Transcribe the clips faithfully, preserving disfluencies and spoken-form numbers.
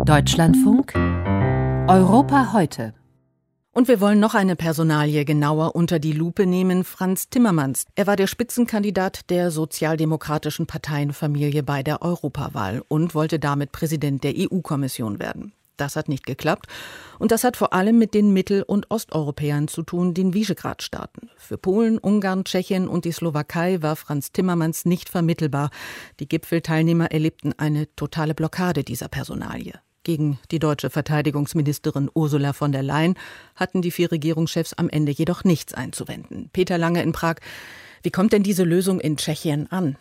Deutschlandfunk Europa heute. Und wir wollen noch eine Personalie genauer unter die Lupe nehmen, Frans Timmermans. Er war der Spitzenkandidat der sozialdemokratischen Parteienfamilie bei der Europawahl und wollte damit Präsident der E U-Kommission werden. Das hat nicht geklappt und das hat vor allem mit den Mittel- und Osteuropäern zu tun, den Visegrad-Staaten. Für Polen, Ungarn, Tschechien und die Slowakei war Frans Timmermans nicht vermittelbar. Die Gipfelteilnehmer erlebten eine totale Blockade dieser Personalie. Gegen die deutsche Verteidigungsministerin Ursula von der Leyen hatten die vier Regierungschefs am Ende jedoch nichts einzuwenden. Peter Lange in Prag. Wie kommt denn diese Lösung in Tschechien an?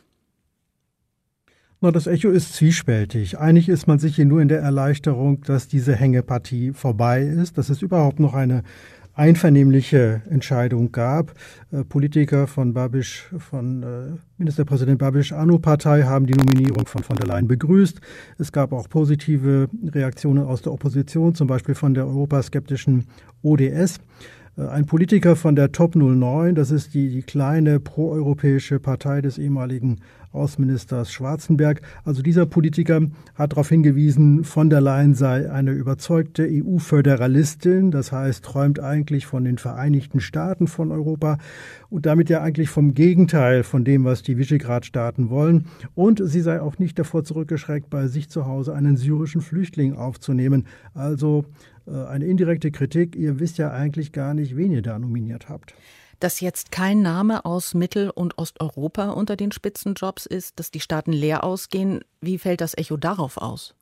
Na, das Echo ist zwiespältig. Einig ist man sich hier nur in der Erleichterung, dass diese Hängepartie vorbei ist, dass es überhaupt noch eine einvernehmliche Entscheidung gab. Äh, Politiker von Babiš, von äh, Ministerpräsident Babiš Ano-Partei haben die Nominierung von von der Leyen begrüßt. Es gab auch positive Reaktionen aus der Opposition, zum Beispiel von der europaskeptischen O D S. Ein Politiker von der Top null neun, das ist die, die kleine proeuropäische Partei des ehemaligen Außenministers Schwarzenberg. Also dieser Politiker hat darauf hingewiesen, von der Leyen sei eine überzeugte E U-Föderalistin. Das heißt, träumt eigentlich von den Vereinigten Staaten von Europa und damit ja eigentlich vom Gegenteil von dem, was die Visegrad-Staaten wollen. Und sie sei auch nicht davor zurückgeschreckt, bei sich zu Hause einen syrischen Flüchtling aufzunehmen. Also eine indirekte Kritik. Ihr wisst ja eigentlich gar nicht, wen ihr da nominiert habt. Dass jetzt kein Name aus Mittel- und Osteuropa unter den Spitzenjobs ist, dass die Staaten leer ausgehen, wie fällt das Echo darauf aus?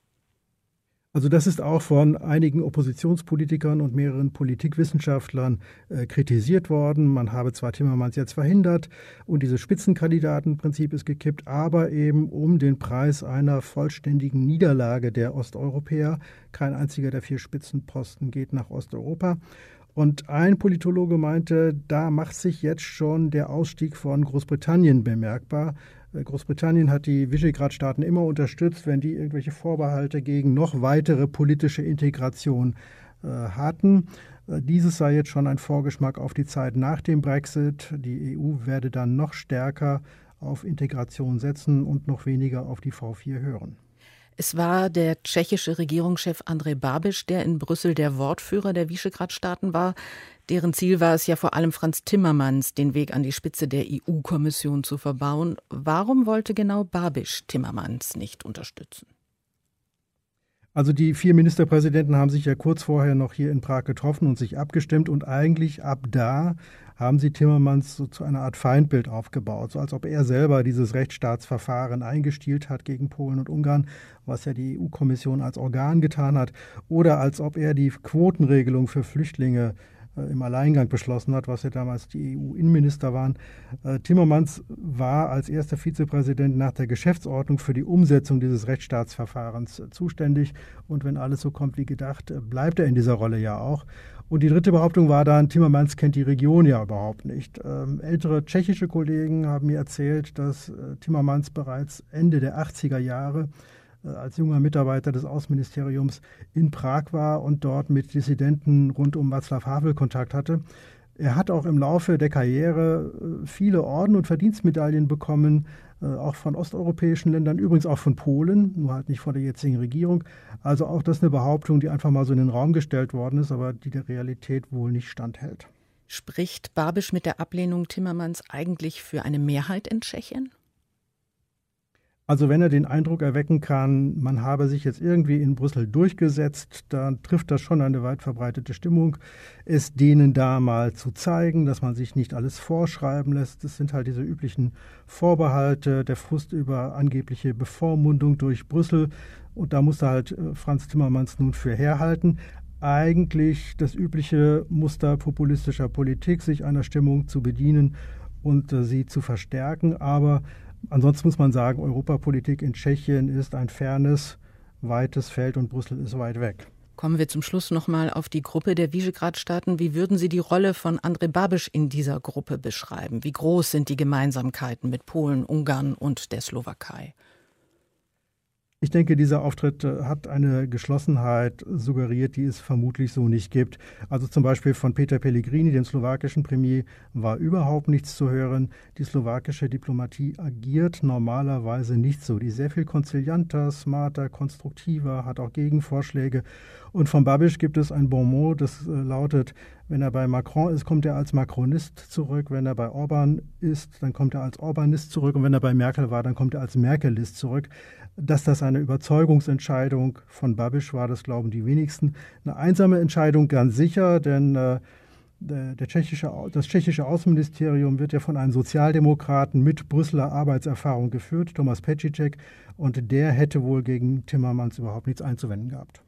Also das ist auch von einigen Oppositionspolitikern und mehreren Politikwissenschaftlern äh, kritisiert worden. Man habe zwar Timmermans jetzt verhindert und dieses Spitzenkandidatenprinzip ist gekippt, aber eben um den Preis einer vollständigen Niederlage der Osteuropäer. Kein einziger der vier Spitzenposten geht nach Osteuropa. Und ein Politologe meinte, da macht sich jetzt schon der Ausstieg von Großbritannien bemerkbar. Großbritannien hat die Visegrad-Staaten immer unterstützt, wenn die irgendwelche Vorbehalte gegen noch weitere politische Integration äh, hatten. Äh, dieses sei jetzt schon ein Vorgeschmack auf die Zeit nach dem Brexit. Die E U werde dann noch stärker auf Integration setzen und noch weniger auf die V vier hören. Es war der tschechische Regierungschef Andrej Babiš, der in Brüssel der Wortführer der Visegrad-Staaten war. Deren Ziel war es ja vor allem Frans Timmermans, den Weg an die Spitze der E U-Kommission zu verbauen. Warum wollte genau Babiš Timmermans nicht unterstützen? Also die vier Ministerpräsidenten haben sich ja kurz vorher noch hier in Prag getroffen und sich abgestimmt und eigentlich ab da haben sie Timmermans so zu einer Art Feindbild aufgebaut, so als ob er selber dieses Rechtsstaatsverfahren eingestielt hat gegen Polen und Ungarn, was ja die E U-Kommission als Organ getan hat, oder als ob er die Quotenregelung für Flüchtlinge im Alleingang beschlossen hat, was ja damals die E U-Innenminister waren. Timmermans war als erster Vizepräsident nach der Geschäftsordnung für die Umsetzung dieses Rechtsstaatsverfahrens zuständig. Und wenn alles so kommt wie gedacht, bleibt er in dieser Rolle ja auch. Und die dritte Behauptung war dann, Timmermans kennt die Region ja überhaupt nicht. Ähm, ältere tschechische Kollegen haben mir erzählt, dass äh, Timmermans bereits Ende der achtziger Jahre äh, als junger Mitarbeiter des Außenministeriums in Prag war und dort mit Dissidenten rund um Václav Havel Kontakt hatte. Er hat auch im Laufe der Karriere äh, viele Orden und Verdienstmedaillen bekommen, äh, auch von osteuropäischen Ländern, übrigens auch von Polen, nur halt nicht von der jetzigen Regierung. Also auch das eine Behauptung, die einfach mal so in den Raum gestellt worden ist, aber die der Realität wohl nicht standhält. Spricht Babiš mit der Ablehnung Timmermans eigentlich für eine Mehrheit in Tschechien? Also wenn er den Eindruck erwecken kann, man habe sich jetzt irgendwie in Brüssel durchgesetzt, dann trifft das schon eine weit verbreitete Stimmung, es denen da mal zu zeigen, dass man sich nicht alles vorschreiben lässt. Das sind halt diese üblichen Vorbehalte, der Frust über angebliche Bevormundung durch Brüssel. Und da musste halt Frans Timmermans nun für herhalten. Eigentlich das übliche Muster populistischer Politik, sich einer Stimmung zu bedienen und äh, sie zu verstärken, aber ansonsten muss man sagen, Europapolitik in Tschechien ist ein fernes, weites Feld und Brüssel ist weit weg. Kommen wir zum Schluss nochmal auf die Gruppe der Visegrad-Staaten. Wie würden Sie die Rolle von Andrej Babiš in dieser Gruppe beschreiben? Wie groß sind die Gemeinsamkeiten mit Polen, Ungarn und der Slowakei? Ich denke, dieser Auftritt hat eine Geschlossenheit suggeriert, die es vermutlich so nicht gibt. Also zum Beispiel von Peter Pellegrini, dem slowakischen Premier, war überhaupt nichts zu hören. Die slowakische Diplomatie agiert normalerweise nicht so. Die ist sehr viel konzilianter, smarter, konstruktiver, hat auch Gegenvorschläge. Und von Babiš gibt es ein Bonmot, das lautet, wenn er bei Macron ist, kommt er als Macronist zurück. Wenn er bei Orban ist, dann kommt er als Orbanist zurück. Und wenn er bei Merkel war, dann kommt er als Merkelist zurück. Dass das eine Überzeugungsentscheidung von Babiš war, das glauben die wenigsten. Eine einsame Entscheidung ganz sicher, denn äh, der, der tschechische, das tschechische Außenministerium wird ja von einem Sozialdemokraten mit Brüsseler Arbeitserfahrung geführt, Thomas Petříček, und der hätte wohl gegen Timmermans überhaupt nichts einzuwenden gehabt.